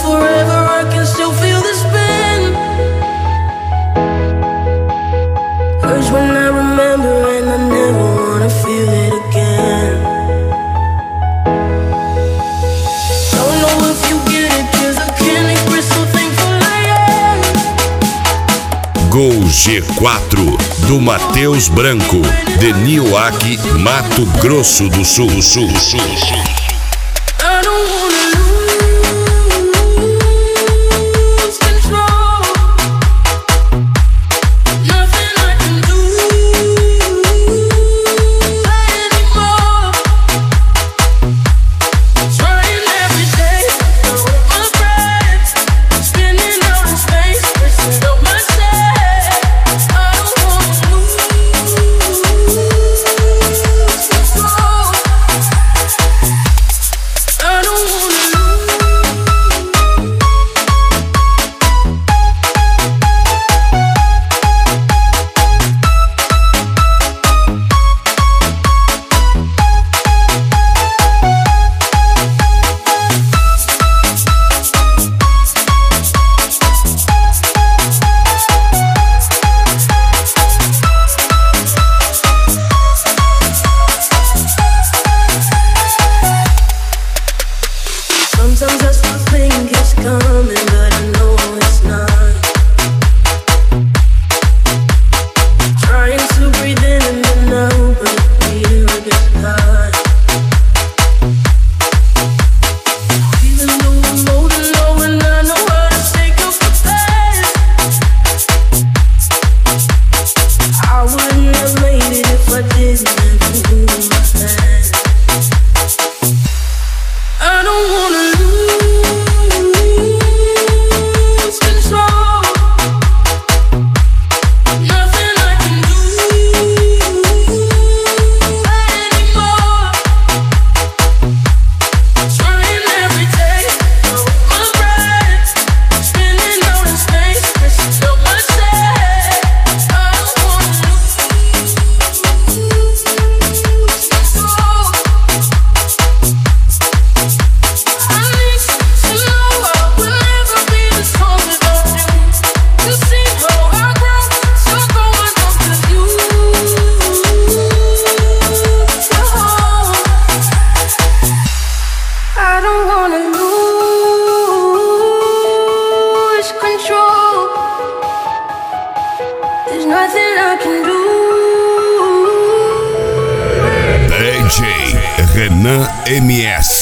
forever, I can still feel the spin. Hurts when I remember and I never wanna feel it again. Don't know if you get it, 'cause I can't express how thankful I am. Gol G4 do Matheus Branco, de Nioaque, Mato Grosso do Sul. I don't wanna lose control. Nothing I can do anymore. Trying every day, throwing my breath, spinning out in space, missing out myself. I don't wanna lose control. I don't wanna lose. Sometimes I still think it's coming, but I know it's not. Trying to breathe in and then out, but feel like it's hard. Even though I'm holding on and I know how to shake up the past, I wouldn't have made it if I didn't have you in my hand. I don't wanna lose control. Nothing I can do anymore. Trying every day, throwing my breath, spinning out in space, missing out myself. I don't wanna lose control. I need to know I will never be this strong without you. To see how I grow, so go on with you. I don't wanna lose control. There's nothing I can do. DJ Renan MS.